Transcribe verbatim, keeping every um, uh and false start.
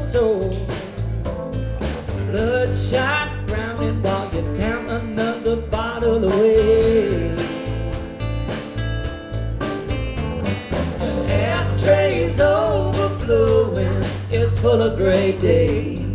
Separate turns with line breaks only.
soul. Bloodshot drowning while you count another bottle away. The ashtray's overflowing, it's full of great days.